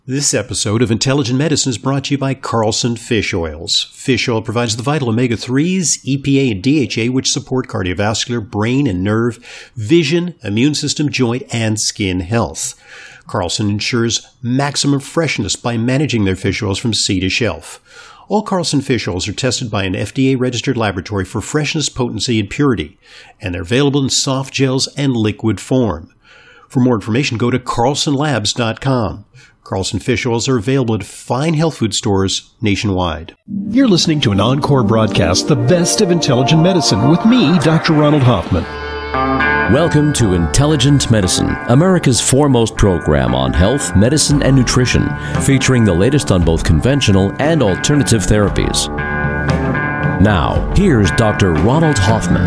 This episode of Intelligent Medicine is brought to you by Carlson Fish Oils. Fish oil provides the vital omega-3s, EPA, and DHA, which support cardiovascular, brain and nerve, vision, immune system, joint, and skin health. Carlson ensures maximum freshness by managing their fish oils from sea to shelf. All Carlson fish oils are tested by an FDA-registered laboratory for freshness, potency, and purity, and they're available in soft gels and liquid form. For more information, go to carlsonlabs.com. Carlson fish oils are available at fine health food stores nationwide. You're listening to an encore broadcast, The Best of Intelligent Medicine, with me, Dr. Ronald Hoffman. Welcome to Intelligent Medicine, America's foremost program on health, medicine, and nutrition, featuring the latest on both conventional and alternative therapies. Now, here's Dr. Ronald Hoffman.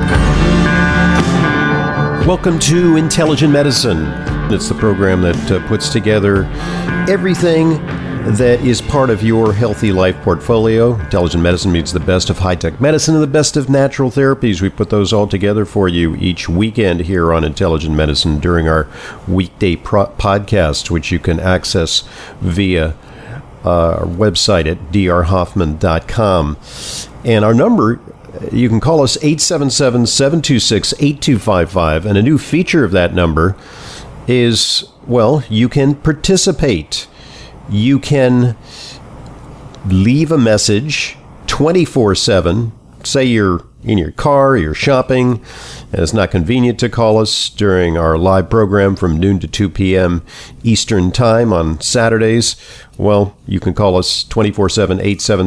Welcome to Intelligent Medicine. It's the program that puts together everything that is part of your healthy life portfolio. Intelligent Medicine means the best of high-tech medicine and the best of natural therapies. We put those all together for you each weekend here on Intelligent Medicine during our weekday podcast, which you can access via our website at drhoffman.com. And our number, you can call us 877-726-8255. And a new feature of that number is, well, you can participate. You can leave a message 24/7. Say you're in your car, you're shopping, and it's not convenient to call us during our live program from noon to 2 p.m. Eastern Time on Saturdays. Well, you can call us 24/7,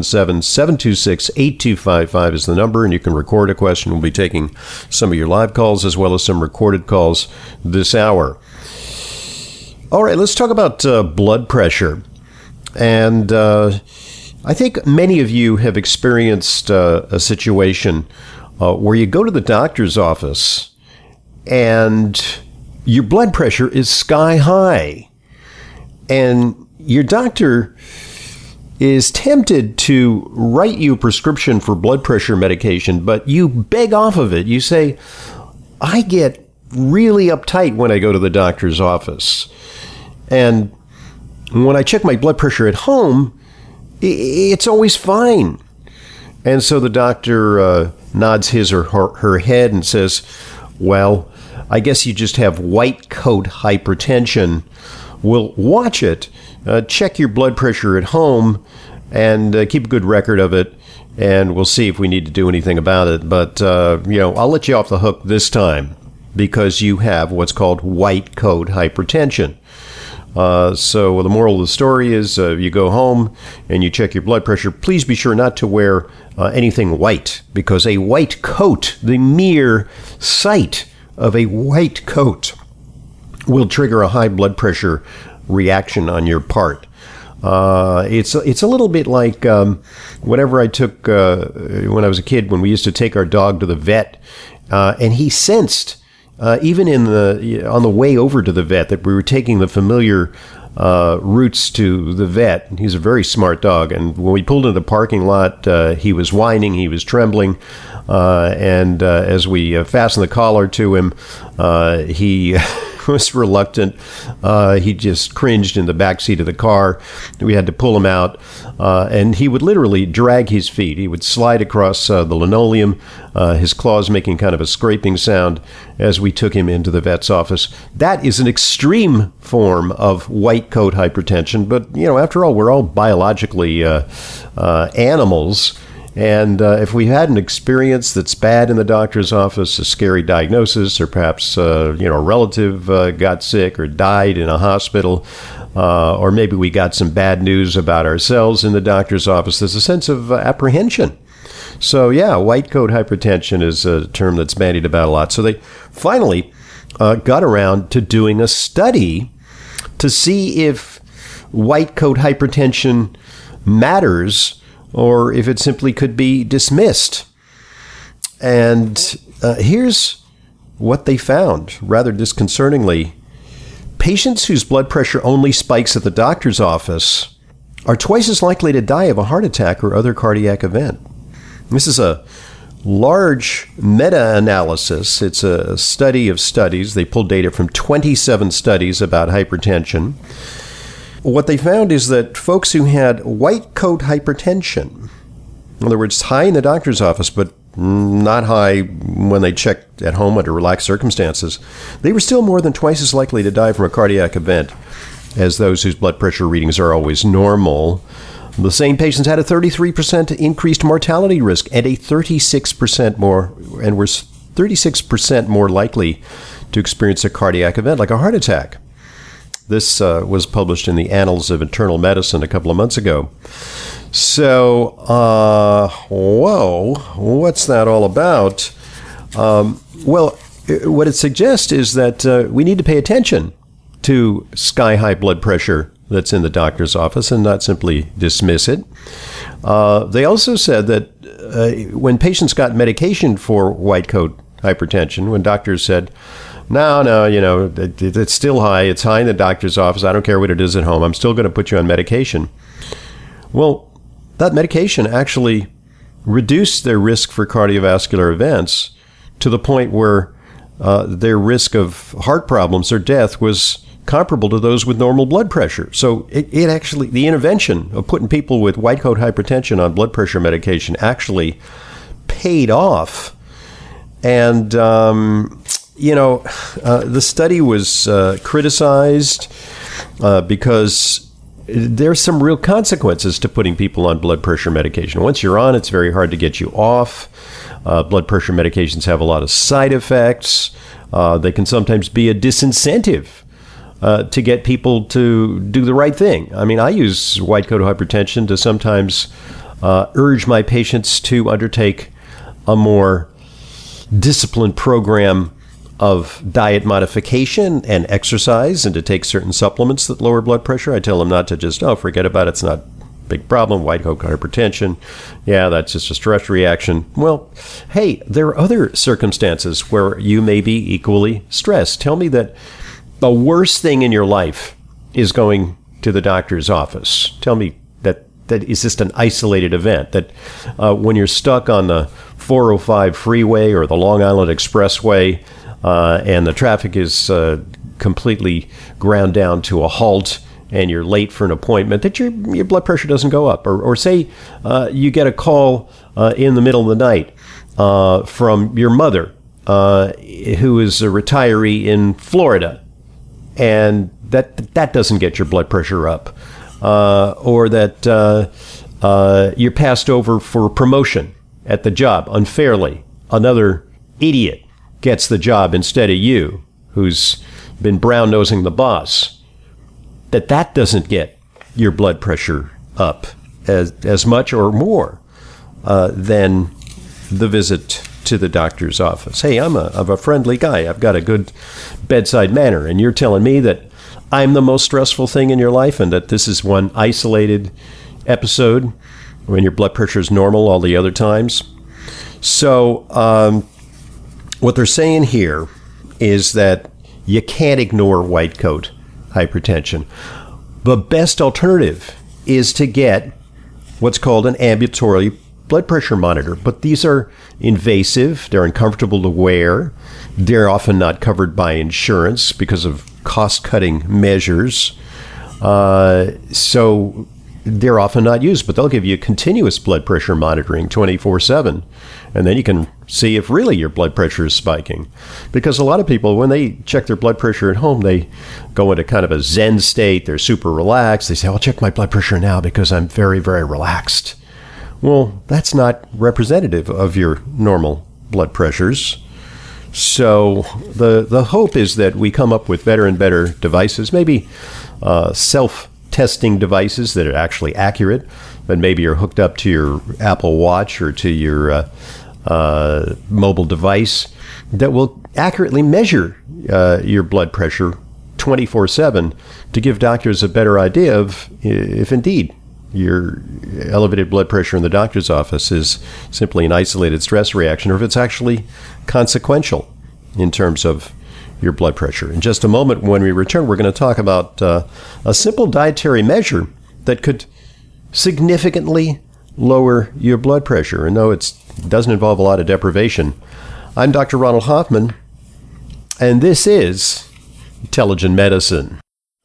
877-726-8255 is the number, and you can record a question. We'll be taking some of your live calls as well as some recorded calls this hour. All right, let's talk about blood pressure. And I think many of you have experienced a situation where you go to the doctor's office and your blood pressure is sky high. And your doctor is tempted to write you a prescription for blood pressure medication, but you beg off of it. You say, I get really uptight when I go to the doctor's office. And when I check my blood pressure at home, it's always fine. And so the doctor nods his or her head and says, well, I guess you just have white coat hypertension. We'll watch it, check your blood pressure at home, and keep a good record of it, and we'll see if we need to do anything about it. But, I'll let you off the hook this time because you have what's called white coat hypertension. So the moral of the story is you go home and you check your blood pressure. Please be sure not to wear anything white, because a white coat, the mere sight of a white coat, will trigger a high blood pressure reaction on your part. It's a little bit like whenever I took, when I was a kid, when we used to take our dog to the vet, and he sensed even on the way over to the vet that we were taking the familiar routes to the vet. He's a very smart dog, and when we pulled into the parking lot, he was whining, he was trembling, and as we fastened the collar to him, he was reluctant. He just cringed in the back seat of the car. We had to pull him out, and he would literally drag his feet. He would slide across the linoleum, his claws making kind of a scraping sound as we took him into the vet's office. That is an extreme form of white coat hypertension, but after all, we're all biologically animals. And if we had an experience that's bad in the doctor's office, a scary diagnosis, or perhaps a relative got sick or died in a hospital, or maybe we got some bad news about ourselves in the doctor's office, there's a sense of apprehension. So yeah, white coat hypertension is a term that's bandied about a lot. So they finally got around to doing a study to see if white coat hypertension matters or if it simply could be dismissed. And here's what they found, rather disconcertingly. Patients whose blood pressure only spikes at the doctor's office are twice as likely to die of a heart attack or other cardiac event. This is a large meta-analysis. It's a study of studies. They pulled data from 27 studies about hypertension. What they found is that folks who had white coat hypertension, in other words, high in the doctor's office, but not high when they checked at home under relaxed circumstances, they were still more than twice as likely to die from a cardiac event as those whose blood pressure readings are always normal. The same patients had a 33% increased mortality risk and a 36% more likely to experience a cardiac event like a heart attack. This was published in the Annals of Internal Medicine a couple of months ago. So, whoa, what's that all about? Well, what it suggests is that we need to pay attention to sky-high blood pressure that's in the doctor's office and not simply dismiss it. They also said that when patients got medication for white coat hypertension, when doctors said, no, it's still high. It's high in the doctor's office. I don't care what it is at home. I'm still going to put you on medication. Well, that medication actually reduced their risk for cardiovascular events to the point where their risk of heart problems or death was comparable to those with normal blood pressure. So it actually, the intervention of putting people with white coat hypertension on blood pressure medication actually paid off. And, the study was criticized because there's some real consequences to putting people on blood pressure medication. Once you're on, it's very hard to get you off. Blood pressure medications have a lot of side effects. They can sometimes be a disincentive to get people to do the right thing. I mean, I use white coat hypertension to sometimes urge my patients to undertake a more disciplined program of diet modification and exercise and to take certain supplements that lower blood pressure. I tell them not to just, forget about it. It's not a big problem. White coat hypertension. Yeah, that's just a stress reaction. Well, hey, there are other circumstances where you may be equally stressed. Tell me that the worst thing in your life is going to the doctor's office. Tell me that is just an isolated event, that when you're stuck on the 405 freeway or the Long Island Expressway, and the traffic is completely ground down to a halt and you're late for an appointment, that your blood pressure doesn't go up. Or say you get a call in the middle of the night from your mother, who is a retiree in Florida, and that doesn't get your blood pressure up. Or that you're passed over for a promotion at the job unfairly. Another idiot gets the job instead of you, who's been brown-nosing the boss, that doesn't get your blood pressure up as much or more than the visit to the doctor's office. Hey, I'm a friendly guy. I've got a good bedside manner, and you're telling me that I'm the most stressful thing in your life and that this is one isolated episode when your blood pressure is normal all the other times. So, what they're saying here is that you can't ignore white coat hypertension. The best alternative is to get what's called an ambulatory blood pressure monitor. But these are invasive. They're uncomfortable to wear. They're often not covered by insurance because of cost-cutting measures. So they're often not used, but they'll give you continuous blood pressure monitoring 24/7. And then you can see if really your blood pressure is spiking. Because a lot of people, when they check their blood pressure at home, they go into kind of a Zen state. They're super relaxed. They say, I'll check my blood pressure now because I'm very, very relaxed. Well, that's not representative of your normal blood pressures. So the hope is that we come up with better and better devices, maybe self-testing devices that are actually accurate, that maybe are hooked up to your Apple Watch or to your mobile device, that will accurately measure your blood pressure 24/7 to give doctors a better idea of if indeed your elevated blood pressure in the doctor's office is simply an isolated stress reaction, or if it's actually consequential in terms of your blood pressure. In just a moment, when we return, we're going to talk about a simple dietary measure that could significantly lower your blood pressure. And no, it doesn't involve a lot of deprivation. I'm Dr. Ronald Hoffman, and this is Intelligent Medicine.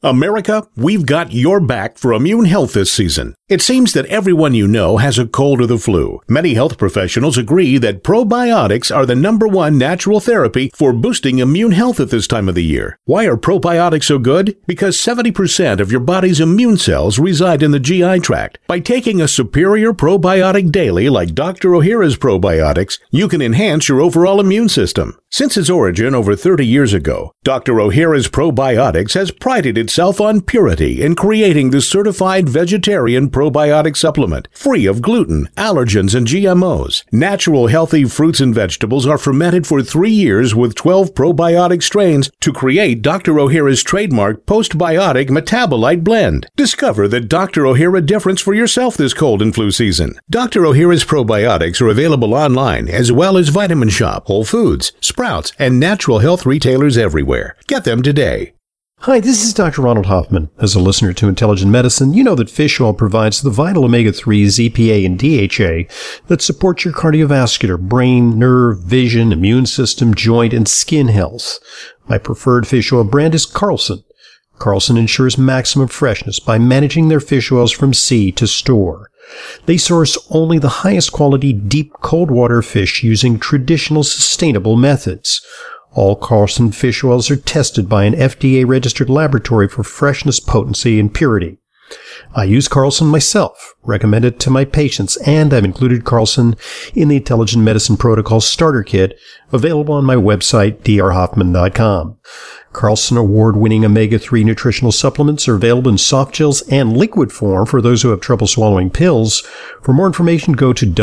America, we've got your back for immune health this season. It seems that everyone you know has a cold or the flu. Many health professionals agree that probiotics are the #1 natural therapy for boosting immune health at this time of the year. Why are probiotics so good? Because 70% of your body's immune cells reside in the GI tract. By taking a superior probiotic daily like Dr. Ohhira's probiotics, you can enhance your overall immune system. Since its origin over 30 years ago, Dr. Ohhira's probiotics has prided itself on purity in creating the certified vegetarian probiotic supplement, free of gluten, allergens, and GMOs. Natural healthy fruits and vegetables are fermented for 3 years with 12 probiotic strains to create Dr. Ohhira's trademark postbiotic metabolite blend. Discover the Dr. Ohhira difference for yourself this cold and flu season. Dr. Ohhira's probiotics are available online as well as Vitamin Shop, Whole Foods, Sprouts, and natural health retailers everywhere. Get them today. Hi, this is Dr. Ronald Hoffman. As a listener to Intelligent Medicine, you know that fish oil provides the vital omega-3s, EPA, and DHA that support your cardiovascular, brain, nerve, vision, immune system, joint, and skin health. My preferred fish oil brand is Carlson. Carlson ensures maximum freshness by managing their fish oils from sea to store. They source only the highest quality deep cold water fish using traditional sustainable methods. All Carlson fish oils are tested by an FDA-registered laboratory for freshness, potency, and purity. I use Carlson myself, recommend it to my patients, and I've included Carlson in the Intelligent Medicine Protocol Starter Kit, available on my website, drhoffman.com. Carlson award-winning omega-3 nutritional supplements are available in soft gels and liquid form for those who have trouble swallowing pills. For more information, go to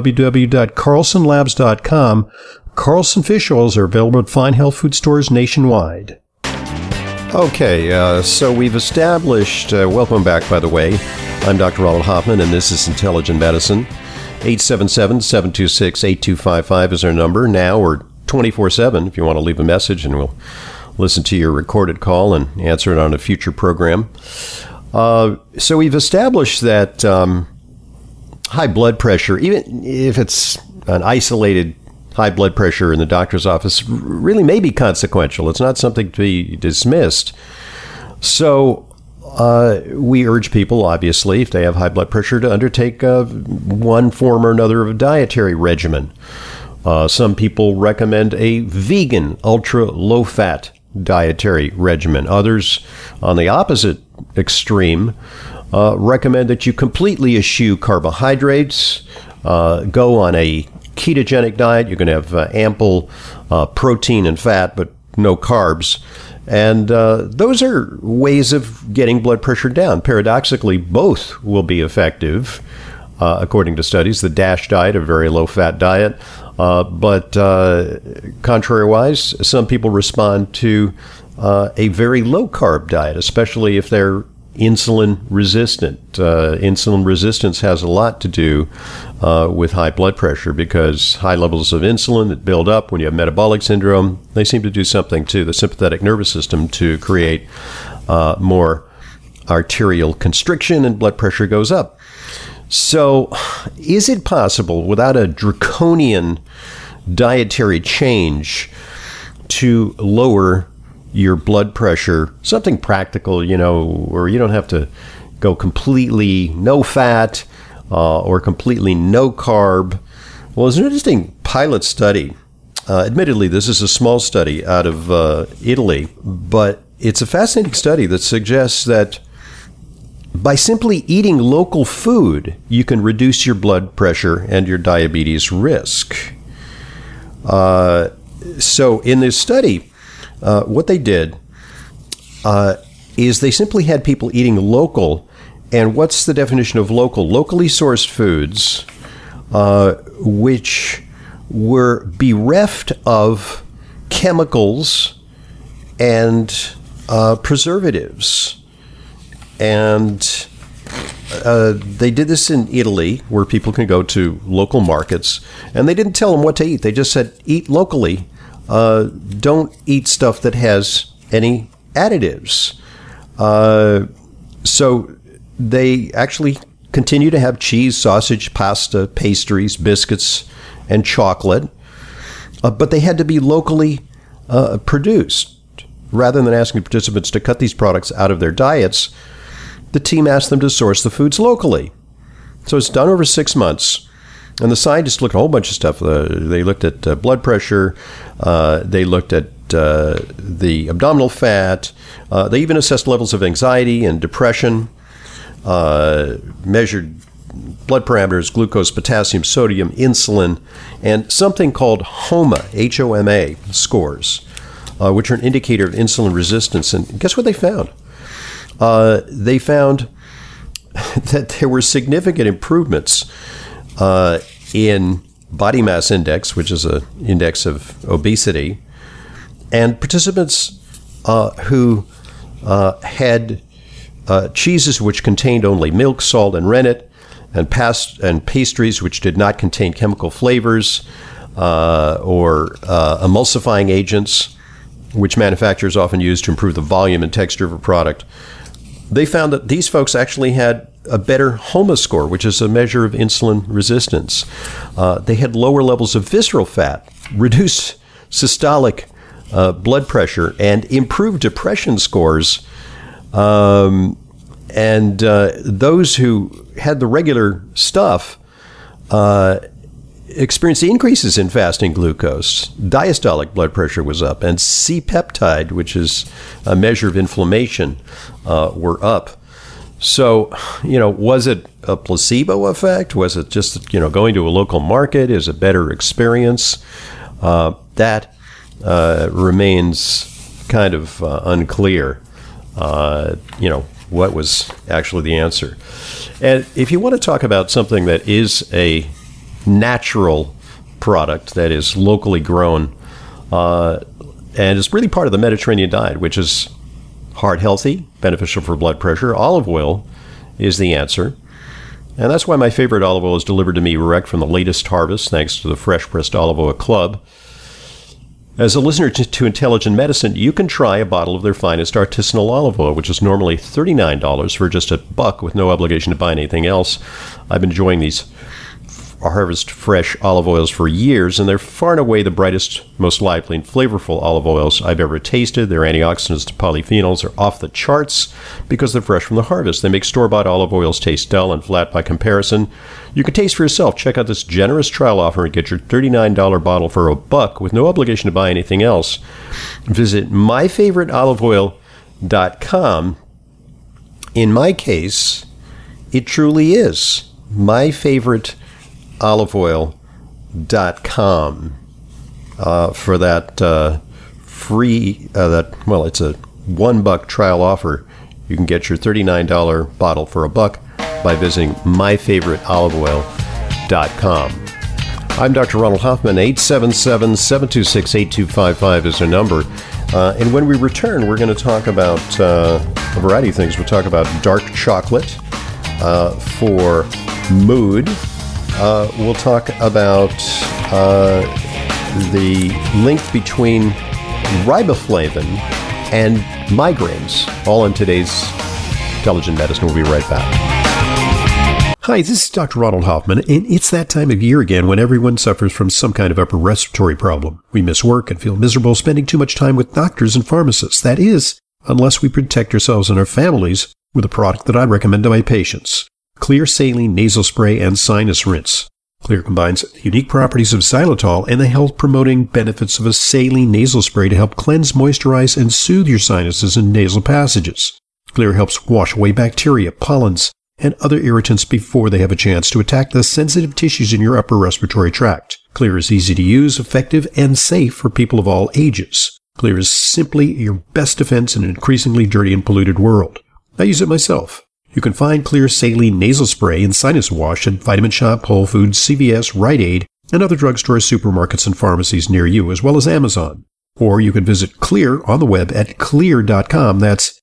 www.carlsonlabs.com. Carlson fish oils are available at fine health food stores nationwide. Okay, so we've established, welcome back, by the way. I'm Dr. Ronald Hoffman, and this is Intelligent Medicine. 877-726-8255 is our number now, or 24/7 if you want to leave a message, and we'll listen to your recorded call and answer it on a future program. So we've established that high blood pressure, even if it's an isolated high blood pressure in the doctor's office, really may be consequential. It's not something to be dismissed. So we urge people, obviously, if they have high blood pressure, to undertake one form or another of a dietary regimen. Some people recommend a vegan, ultra-low-fat dietary regimen. Others, on the opposite extreme, recommend that you completely eschew carbohydrates, go on a ketogenic diet. You're going to have ample protein and fat, but no carbs. And those are ways of getting blood pressure down. Paradoxically, both will be effective, according to studies. The DASH diet, a very low-fat diet. But contrary-wise, some people respond to a very low-carb diet, especially if they're insulin resistant. Insulin resistance has a lot to do with high blood pressure, because high levels of insulin that build up when you have metabolic syndrome, they seem to do something to the sympathetic nervous system to create more arterial constriction, and blood pressure goes up. So is it possible, without a draconian dietary change, to lower your blood pressure, something practical, where you don't have to go completely no fat or completely no carb? Well, there's an interesting pilot study. Admittedly, this is a small study out of Italy, but it's a fascinating study that suggests that by simply eating local food, you can reduce your blood pressure and your diabetes risk. So in this study, what they did is they simply had people eating local. And what's the definition of local? Locally sourced foods, which were bereft of chemicals and preservatives. And they did this in Italy, where people can go to local markets, and they didn't tell them what to eat. They just said, eat locally. Don't eat stuff that has any additives. So they actually continue to have cheese, sausage, pasta, pastries, biscuits, and chocolate, but they had to be locally produced. rather than asking participants to cut these products out of their diets, the team asked them to source the foods locally. So it's done over 6 months. And the scientists looked at a whole bunch of stuff. They looked at blood pressure. They looked at the abdominal fat. They even assessed levels of anxiety and depression, measured blood parameters, glucose, potassium, sodium, insulin, and something called HOMA, H-O-M-A scores, which are an indicator of insulin resistance. And guess what they found? They found that there were significant improvements in body mass index, which is an index of obesity, and participants who had cheeses which contained only milk, salt, and rennet, and pastries which did not contain chemical flavors or emulsifying agents, which manufacturers often use to improve the volume and texture of a product. They found that these folks actually had a better HOMA score, which is a measure of insulin resistance. They had lower levels of visceral fat, reduced systolic blood pressure, and improved depression scores. And those who had the regular stuff experienced increases in fasting glucose. Diastolic blood pressure was up, and C-peptide, which is a measure of inflammation, were up. So, was it a placebo effect? Was it just, going to a local market is a better experience? That remains kind of unclear. What was actually the answer? And if you want to talk about something that is a natural product that is locally grown and is really part of the Mediterranean diet, which is heart healthy, beneficial for blood pressure, olive oil is the answer. And that's why my favorite olive oil is delivered to me direct from the latest harvest, thanks to the Fresh Pressed Olive Oil Club. As a listener to Intelligent Medicine, you can try a bottle of their finest artisanal olive oil, which is normally $39 for just $1 with no obligation to buy anything else. I've been enjoying these Harvest Fresh olive oils for years, and they're far and away the brightest, most lively, and flavorful olive oils I've ever tasted. Their antioxidants to polyphenols are off the charts because they're fresh from the harvest. They make store-bought olive oils taste dull and flat by comparison. You can taste for yourself. Check out this generous trial offer and get your $39 bottle for $1 with no obligation to buy anything else. Visit myfavoriteoliveoil.com. In my case, it truly is myfavoriteoliveoil.com for that free, it's a $1 trial offer. You can get your $39 bottle for $1 by visiting myfavoriteoliveoil.com. I'm Dr. Ronald Hoffman. 877-726-8255 is our number. And when we return, we're going to talk about a variety of things. We'll talk about dark chocolate for mood. We'll talk about the link between riboflavin and migraines, all in today's Intelligent Medicine. We'll be right back. Hi, this is Dr. Ronald Hoffman, and it's that time of year again when everyone suffers from some kind of upper respiratory problem. We miss work and feel miserable spending too much time with doctors and pharmacists. That is, unless we protect ourselves and our families with a product that I recommend to my patients. Clear Saline Nasal Spray and Sinus Rinse. Clear combines the unique properties of xylitol and the health-promoting benefits of a saline nasal spray to help cleanse, moisturize, and soothe your sinuses and nasal passages. Clear helps wash away bacteria, pollens, and other irritants before they have a chance to attack the sensitive tissues in your upper respiratory tract. Clear is easy to use, effective, and safe for people of all ages. Clear is simply your best defense in an increasingly dirty and polluted world. I use it myself. You can find Clear Saline Nasal Spray and Sinus Wash at Vitamin Shoppe, Whole Foods, CVS, Rite Aid, and other drugstores, supermarkets, and pharmacies near you, as well as Amazon. Or you can visit Clear on the web at Xlear.com. That's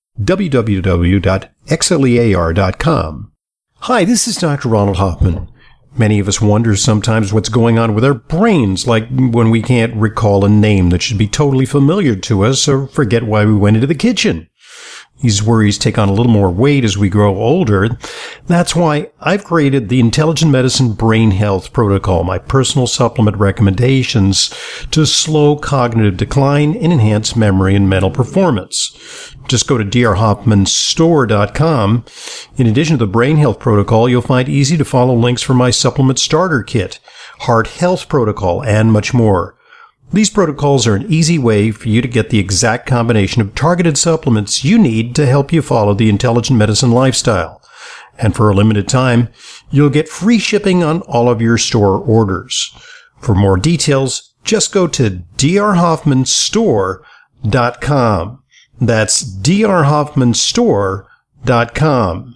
www.xlear.com. Hi, this is Dr. Ronald Hoffman. Many of us wonder sometimes what's going on with our brains, like when we can't recall a name that should be totally familiar to us or forget why we went into the kitchen. These worries take on a little more weight as we grow older. That's why I've created the Intelligent Medicine Brain Health Protocol, my personal supplement recommendations to slow cognitive decline and enhance memory and mental performance. Just go to drhoffmanstore.com. In addition to the Brain Health Protocol, you'll find easy-to-follow links for my supplement starter kit, Heart Health Protocol, and much more. These protocols are an easy way for you to get the exact combination of targeted supplements you need to help you follow the intelligent medicine lifestyle. And for a limited time, you'll get free shipping on all of your store orders. For more details, just go to drhoffmanstore.com. That's drhoffmanstore.com.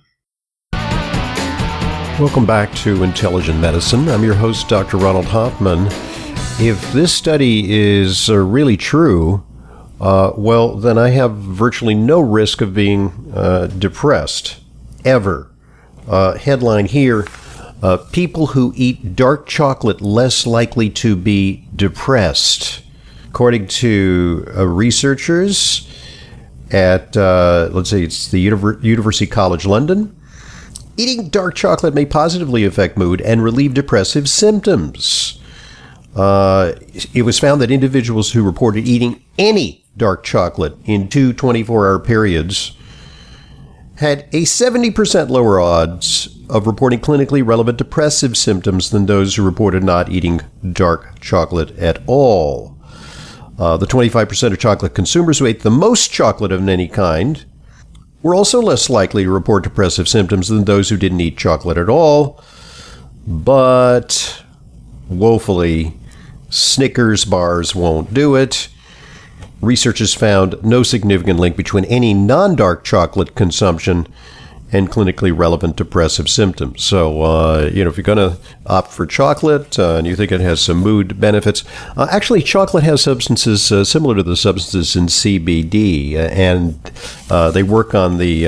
Welcome back to Intelligent Medicine. I'm your host, Dr. Ronald Hoffman. If this study is really true, well, then I have virtually no risk of being depressed, ever. Headline here, people who eat dark chocolate less likely to be depressed. According to researchers at, let's say it's the University College London, eating dark chocolate may positively affect mood and relieve depressive symptoms. It was found that individuals who reported eating any dark chocolate in 2 24-hour periods had a 70% lower odds of reporting clinically relevant depressive symptoms than those who reported not eating dark chocolate at all. The 25% of chocolate consumers who ate the most chocolate of any kind were also less likely to report depressive symptoms than those who didn't eat chocolate at all. But woefully, Snickers bars won't do it. Researchers found no significant link between any non-dark chocolate consumption and clinically relevant depressive symptoms. So, if you're going to opt for chocolate and you think it has some mood benefits, actually, chocolate has substances similar to the substances in CBD, and they work on the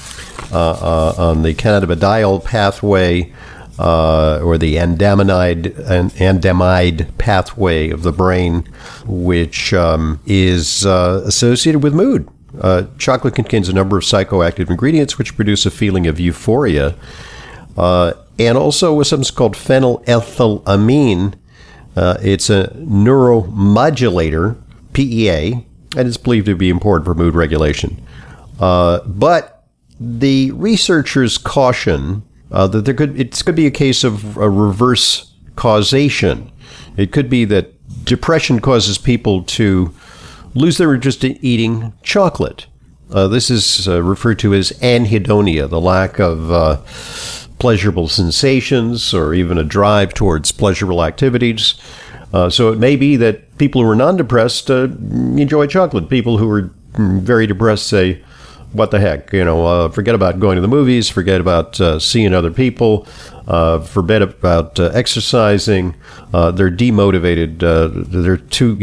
cannabidiol pathway, or the anandamide pathway of the brain, which is associated with mood. Chocolate contains a number of psychoactive ingredients which produce a feeling of euphoria, and also with something called phenylethylamine. It's a neuromodulator, PEA, and it's believed to be important for mood regulation. But the researchers caution that it could be a case of a reverse causation. It could be that depression causes people to lose their interest in eating chocolate. This is referred to as anhedonia, the lack of pleasurable sensations or even a drive towards pleasurable activities. So it may be that people who are non-depressed enjoy chocolate. People who are very depressed say, what the heck, forget about going to the movies, forget about seeing other people, forget about exercising. They're demotivated. They're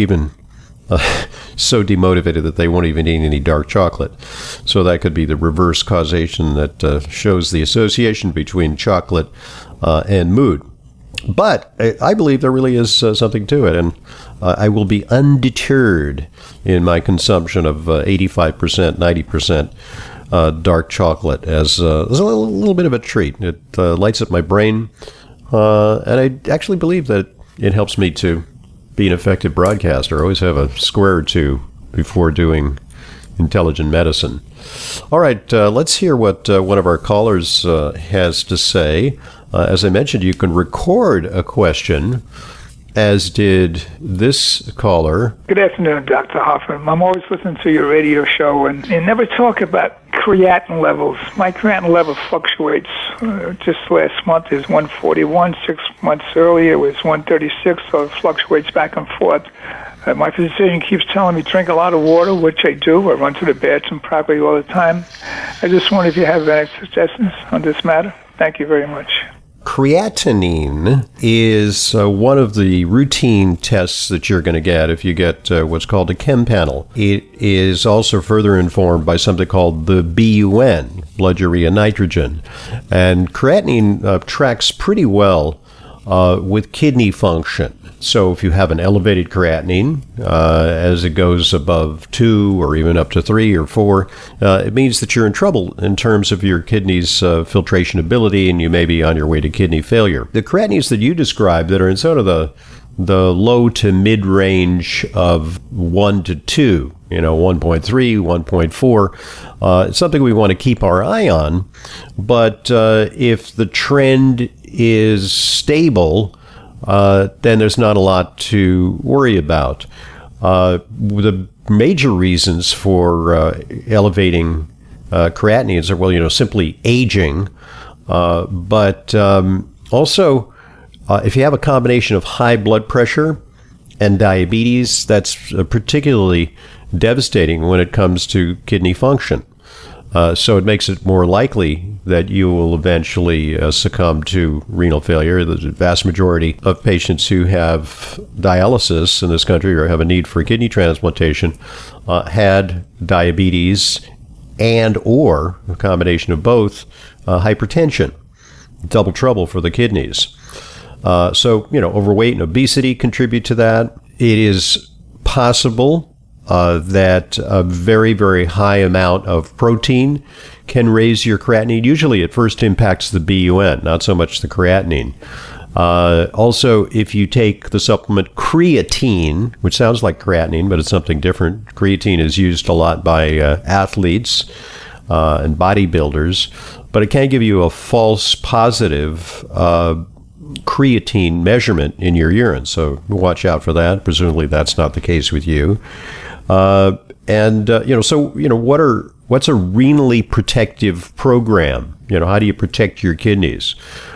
so demotivated that they won't even eat any dark chocolate. So that could be the reverse causation that shows the association between chocolate and mood. But I believe there really is something to it, and I will be undeterred in my consumption of 85%, 90% dark chocolate as a little bit of a treat. It lights up my brain, and I actually believe that it helps me to be an effective broadcaster. I always have a square or two before doing intelligent medicine. All right, let's hear what one of our callers has to say. As I mentioned, you can record a question, as did this caller. Good afternoon, Dr. Hoffman. I'm always listening to your radio show, and you never talk about creatinine levels. My creatinine level fluctuates. Just last month is 141. 6 months earlier it was 136, so it fluctuates back and forth. My physician keeps telling me drink a lot of water, which I do. I run to the bathroom properly all the time. I just wonder if you have any suggestions on this matter. Thank you very much. Creatinine is one of the routine tests that you're going to get if you get what's called a chem panel. It is also further informed by something called the BUN, blood urea nitrogen. And creatinine tracks pretty well with kidney function. So if you have an elevated creatinine, as it goes above 2 or even up to 3 or 4, it means that you're in trouble in terms of your kidney's filtration ability, and you may be on your way to kidney failure. The creatinines that you described that are in sort of the low to mid range of 1 to 2, 1.3, 1.4, it's something we want to keep our eye on. But if the trend is stable, then there's not a lot to worry about. The major reasons for elevating creatinines are, simply aging, but also if you have a combination of high blood pressure and diabetes, that's particularly devastating when it comes to kidney function. So it makes it more likely that you will eventually succumb to renal failure. The vast majority of patients who have dialysis in this country or have a need for kidney transplantation had diabetes and or a combination of both hypertension. Double trouble for the kidneys. So, overweight and obesity contribute to that. It is possible that a very, very high amount of protein can raise your creatinine. Usually it first impacts the BUN, not so much the creatinine. Also, if you take the supplement creatine, which sounds like creatinine, but it's something different. Creatine is used a lot by athletes and bodybuilders, but it can give you a false positive creatine measurement in your urine. So watch out for that. Presumably that's not the case with you. What's a renally protective program? How do you protect your kidneys?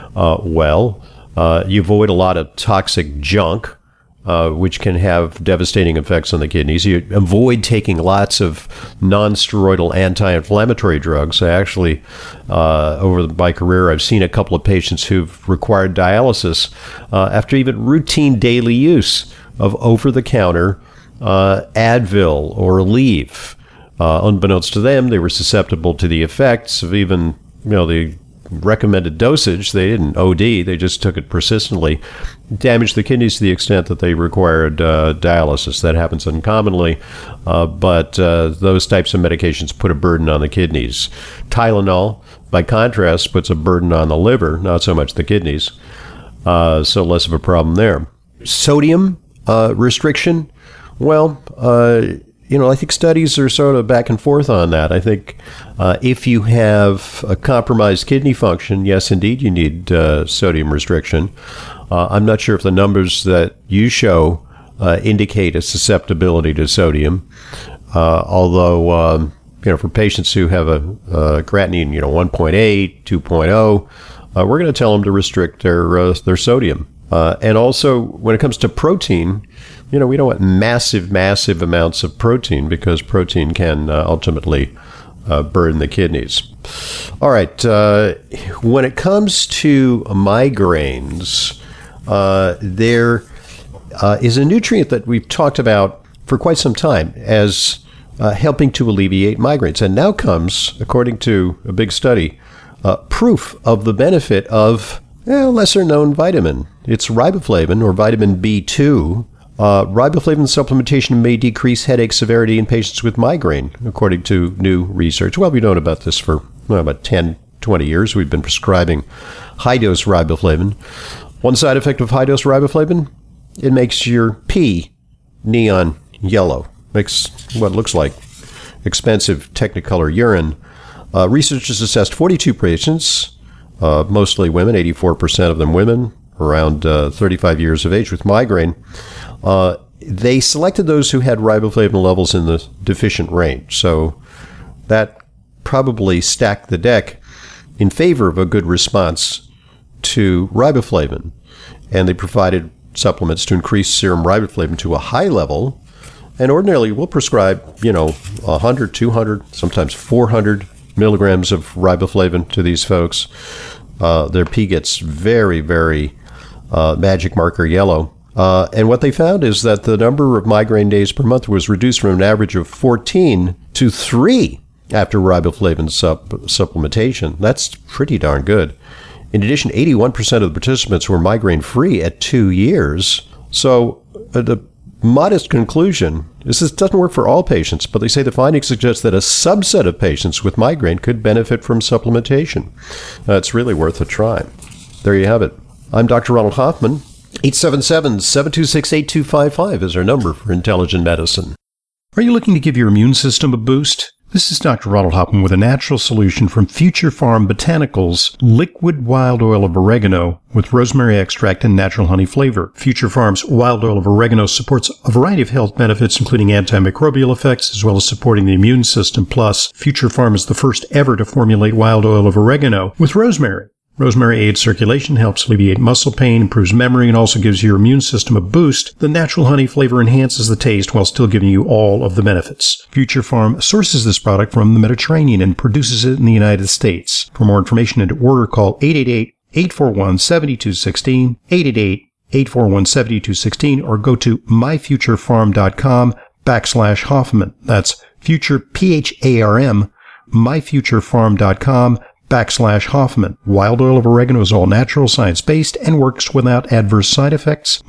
You avoid a lot of toxic junk, which can have devastating effects on the kidneys. You avoid taking lots of non-steroidal anti-inflammatory drugs. I actually, over my career, I've seen a couple of patients who've required dialysis after even routine daily use of over-the-counter Advil or Aleve. Unbeknownst to them, they were susceptible to the effects of even, the recommended dosage. They didn't OD, they just took it persistently. Damaged the kidneys to the extent that they required dialysis. That happens uncommonly, but those types of medications put a burden on the kidneys. Tylenol, by contrast, puts a burden on the liver, not so much the kidneys, so less of a problem there. Sodium restriction, I think studies are sort of back and forth on that. I think if you have a compromised kidney function, yes, indeed, you need sodium restriction. I'm not sure if the numbers that you show indicate a susceptibility to sodium, although, for patients who have a creatinine, 1.8, 2.0, we're going to tell them to restrict their sodium. And also, when it comes to protein, we don't want massive amounts of protein because protein can ultimately burden the kidneys. All right. When it comes to migraines, there is a nutrient that we've talked about for quite some time as helping to alleviate migraines. And now comes, according to a big study, proof of the benefit of lesser-known vitamin. It's riboflavin, or vitamin B2. Riboflavin supplementation may decrease headache severity in patients with migraine, according to new research. Well, we've known about this for about 10, 20 years. We've been prescribing high-dose riboflavin. One side effect of high-dose riboflavin, it makes your pee neon yellow. Makes what looks like expensive Technicolor urine. Researchers assessed 42 patients, mostly women, 84% of them women, around 35 years of age with migraine. They selected those who had riboflavin levels in the deficient range. So that probably stacked the deck in favor of a good response to riboflavin. And they provided supplements to increase serum riboflavin to a high level. And ordinarily, we'll prescribe, 100, 200, sometimes 400 milligrams of riboflavin to these folks. Their pee gets very, very magic marker yellow. And what they found is that the number of migraine days per month was reduced from an average of 14 to 3 after riboflavin supplementation. That's pretty darn good. In addition, 81% of the participants were migraine-free at 2 years. So the modest conclusion is this doesn't work for all patients, but they say the findings suggest that a subset of patients with migraine could benefit from supplementation. It's really worth a try. There you have it. I'm Dr. Ronald Hoffman. 877-726-8255 is our number for Intelligent Medicine. Are you looking to give your immune system a boost? This is Dr. Ronald Hoffman with a natural solution from Future Farm Botanicals, liquid wild oil of oregano with rosemary extract and natural honey flavor. Future Farm's wild oil of oregano supports a variety of health benefits, including antimicrobial effects, as well as supporting the immune system. Plus, Future Farm is the first ever to formulate wild oil of oregano with rosemary. Rosemary aids circulation, helps alleviate muscle pain, improves memory, and also gives your immune system a boost. The natural honey flavor enhances the taste while still giving you all of the benefits. Future Farm sources this product from the Mediterranean and produces it in the United States. For more information and to order, call 888-841-7216, 888-841-7216, or go to myfuturefarm.com/Hoffman. That's future, P-H-A-R-M, myfuturefarm.com/Hoffman. Wild oil of oregano is all natural, science-based, and works without adverse side effects.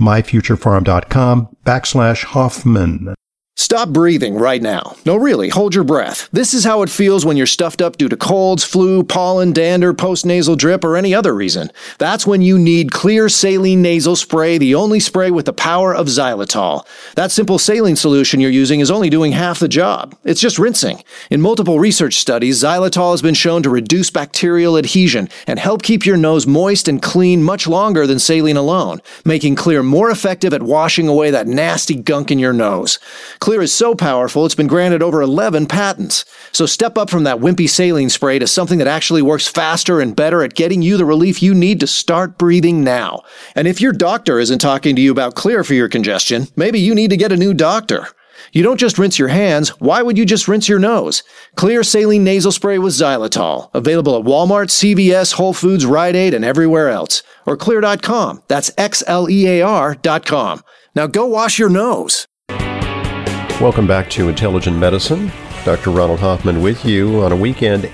myfuturefarm.com/Hoffman. Stop breathing right now. No, really, hold your breath. This is how it feels when you're stuffed up due to colds, flu, pollen, dander, postnasal drip, or any other reason. That's when you need Xlear Saline Nasal Spray, the only spray with the power of xylitol. That simple saline solution you're using is only doing half the job. It's just rinsing. In multiple research studies, xylitol has been shown to reduce bacterial adhesion and help keep your nose moist and clean much longer than saline alone, making Xlear more effective at washing away that nasty gunk in your nose. Xlear is so powerful, it's been granted over 11 patents. So step up from that wimpy saline spray to something that actually works faster and better at getting you the relief you need to start breathing now. And if your doctor isn't talking to you about Xlear for your congestion, maybe you need to get a new doctor. You don't just rinse your hands, why would you just rinse your nose? Xlear Saline Nasal Spray with xylitol. Available at Walmart, CVS, Whole Foods, Rite Aid, and everywhere else. Or Xlear.com. That's XLEAR.com. Now go wash your nose. Welcome back to Intelligent Medicine. Dr. Ronald Hoffman with you on a weekend.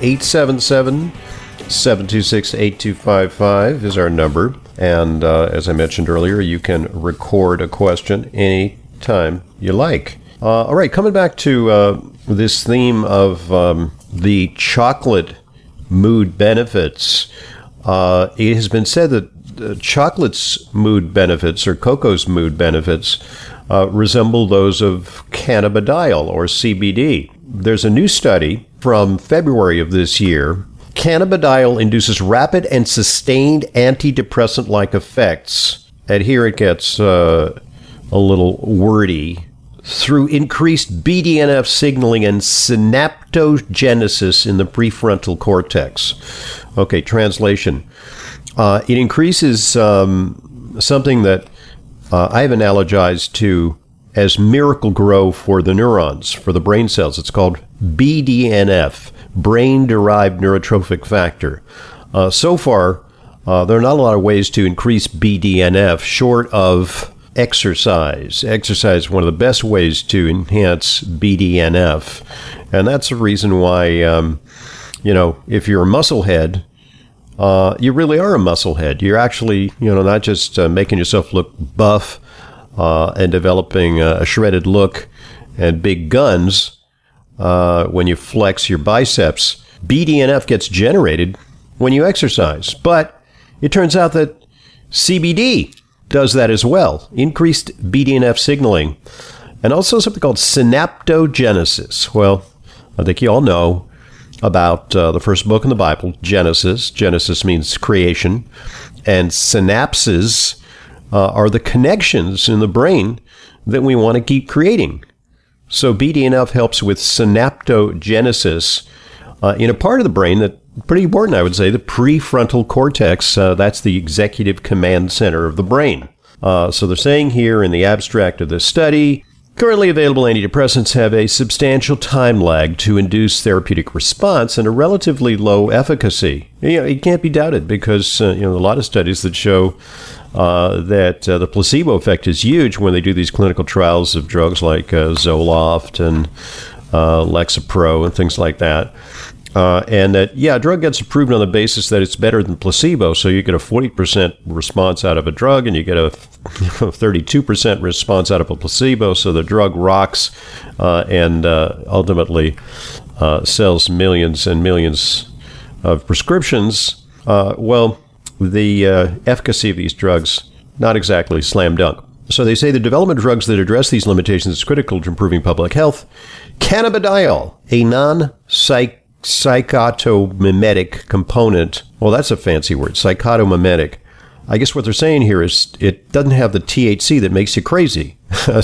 877-726-8255 is our number. And as I mentioned earlier, you can record a question anytime you like. All right, coming back to this theme of the chocolate mood benefits. It has been said that chocolate's mood benefits, or cocoa's mood benefits, resemble those of cannabidiol, or CBD. There's a new study from February of this year. Cannabidiol induces rapid and sustained antidepressant-like effects. And here it gets a little wordy. Through increased BDNF signaling and synaptogenesis in the prefrontal cortex. Okay, translation. It increases something that I've analogized to as Miracle-Gro for the neurons, for the brain cells. It's called BDNF, brain-derived neurotrophic factor. So far, there are not a lot of ways to increase BDNF short of exercise. Exercise is one of the best ways to enhance BDNF. And that's the reason why, if you're a musclehead, you really are a musclehead. You're actually, not just making yourself look buff and developing a shredded look and big guns when you flex your biceps. BDNF gets generated when you exercise. But it turns out that CBD does that as well. Increased BDNF signaling. And also something called synaptogenesis. Well, I think you all know about the first book in the Bible, Genesis. Genesis means creation. And synapses are the connections in the brain that we want to keep creating. So BDNF helps with synaptogenesis in a part of the brain that pretty important, I would say, the prefrontal cortex. That's the executive command center of the brain. So they're saying here in the abstract of this study, currently available antidepressants have a substantial time lag to induce therapeutic response and a relatively low efficacy. It can't be doubted because a lot of studies that show that the placebo effect is huge when they do these clinical trials of drugs like Zoloft and Lexapro and things like that. And that, a drug gets approved on the basis that it's better than placebo. So you get a 40% response out of a drug and you get a 32% response out of a placebo. So the drug rocks and ultimately sells millions and millions of prescriptions. Well, the efficacy of these drugs, not exactly slam dunk. So they say the development of drugs that address these limitations is critical to improving public health. Cannabidiol, a non-psychotomimetic component. Well, that's a fancy word, psychotomimetic. I guess what they're saying here is it doesn't have the THC that makes you crazy.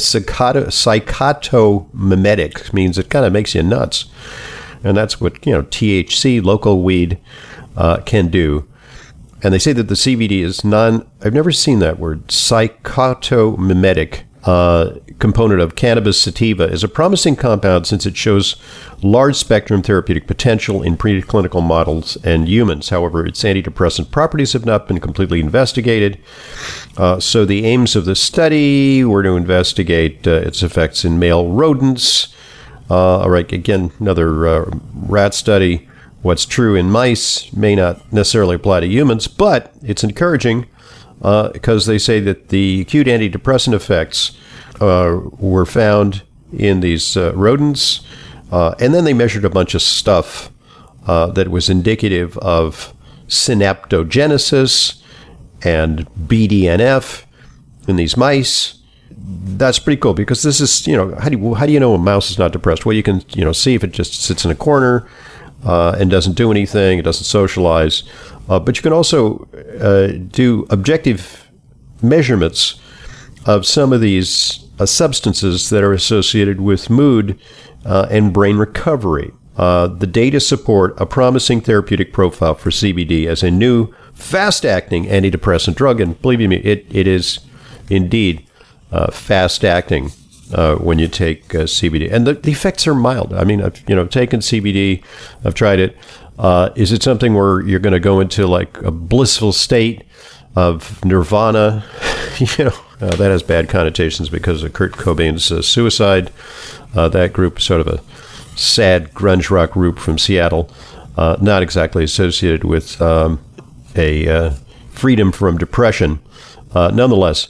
Psychotomimetic means it kind of makes you nuts. And that's what, THC, local weed, can do. And they say that the CBD is I've never seen that word, psychotomimetic component of cannabis sativa is a promising compound since it shows large spectrum therapeutic potential in preclinical models and humans. However, its antidepressant properties have not been completely investigated. So the aims of the study were to investigate its effects in male rodents. All right, again, another rat study. What's true in mice may not necessarily apply to humans, but it's encouraging because they say that the acute antidepressant effects were found in these rodents, and then they measured a bunch of stuff that was indicative of synaptogenesis and BDNF in these mice. That's pretty cool because this is, how do you know a mouse is not depressed? Well, you can, see if it just sits in a corner and doesn't do anything, it doesn't socialize. But you can also do objective measurements of some of these substances that are associated with mood and brain recovery. The data support a promising therapeutic profile for CBD as a new fast-acting antidepressant drug. And believe me, it is indeed fast-acting when you take CBD. And the effects are mild. I mean, I've taken CBD. I've tried it. Is it something where you're going to go into like a blissful state of nirvana? That has bad connotations because of Kurt Cobain's suicide. That group, sort of a sad grunge rock group from Seattle, not exactly associated with a freedom from depression. Nonetheless,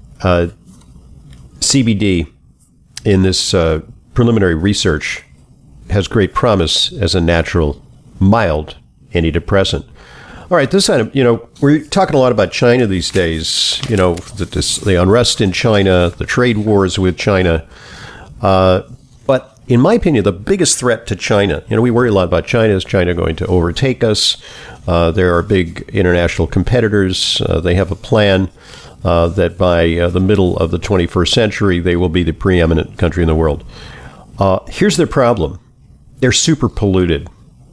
CBD in this preliminary research has great promise as a natural, mild antidepressant. All right, this time, we're talking a lot about China these days, the unrest in China, the trade wars with China. But in my opinion, the biggest threat to China, we worry a lot about China. Is China going to overtake us? There are big international competitors. They have a plan that by the middle of the 21st century, they will be the preeminent country in the world. Here's their problem. They're super polluted.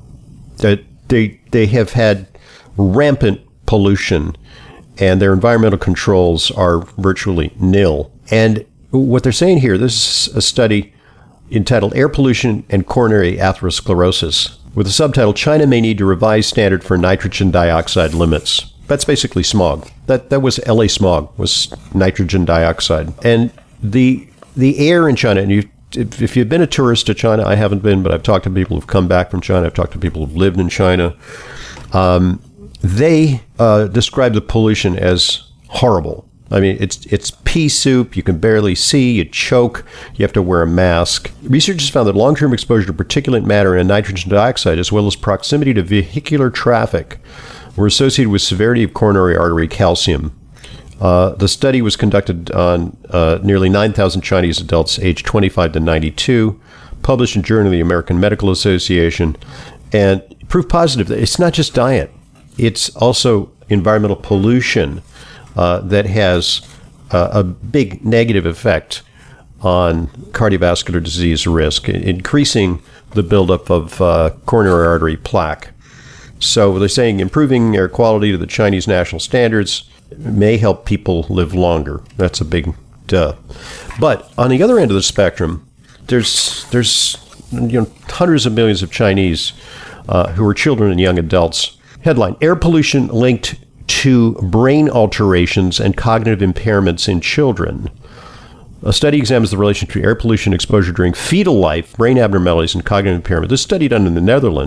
They have had rampant pollution, and their environmental controls are virtually nil. And what they're saying here, this is a study entitled Air Pollution and Coronary Atherosclerosis, with the subtitle, China May Need to Revise Standard for Nitrogen Dioxide Limits. That's basically smog. That was LA smog, was nitrogen dioxide. And the air in China, and if you've been a tourist to China, I haven't been, but I've talked to people who've come back from China. I've talked to people who've lived in China. They describe the pollution as horrible. I mean, it's pea soup. You can barely see. You choke. You have to wear a mask. Researchers found that long-term exposure to particulate matter and nitrogen dioxide, as well as proximity to vehicular traffic, were associated with severity of coronary artery calcium. The study was conducted on nearly 9,000 Chinese adults aged 25 to 92, published in Journal of the American Medical Association, and proof positive that it's not just diet. It's also environmental pollution that has a big negative effect on cardiovascular disease risk, increasing the buildup of coronary artery plaque. So they're saying improving air quality to the Chinese national standards may help people live longer. That's a big duh. But on the other end of the spectrum, there's hundreds of millions of Chinese who are children and young adults. Headline, air pollution linked to brain alterations and cognitive impairments in children. A study examines the relation to air pollution exposure during fetal life, brain abnormalities, and cognitive impairment. This study done in the Netherlands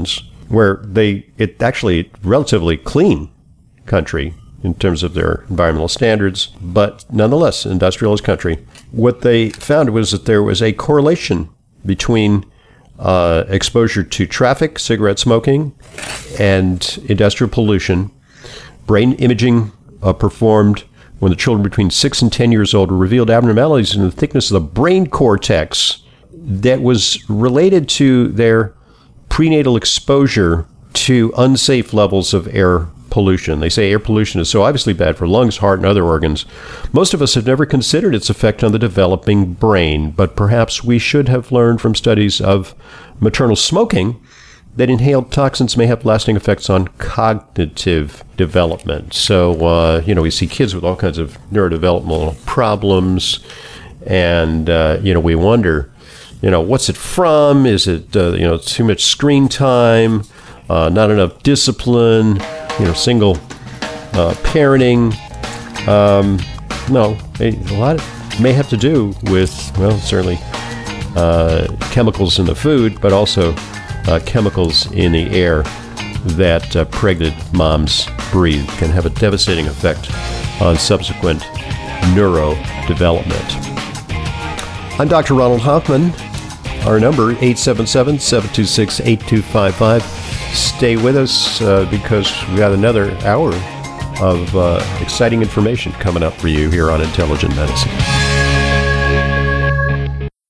where it actually relatively clean country in terms of their environmental standards, but nonetheless, industrialist country. What they found was that there was a correlation between exposure to traffic, cigarette smoking, and industrial pollution. Brain imaging performed when the children between 6 and 10 years old revealed abnormalities in the thickness of the brain cortex that was related to their prenatal exposure to unsafe levels of air pollution. They say air pollution is so obviously bad for lungs, heart, and other organs. Most of us have never considered its effect on the developing brain, but perhaps we should have learned from studies of maternal smoking that inhaled toxins may have lasting effects on cognitive development. So, we see kids with all kinds of neurodevelopmental problems, and, we wonder, what's it from? Is it, too much screen time, not enough discipline, single parenting? No, a lot may have to do with, certainly chemicals in the food, but also chemicals in the air that pregnant moms breathe can have a devastating effect on subsequent neurodevelopment. I'm Dr. Ronald Hoffman. Our number, 877-726-8255. Stay with us because we got another hour of exciting information coming up for you here on Intelligent Medicine.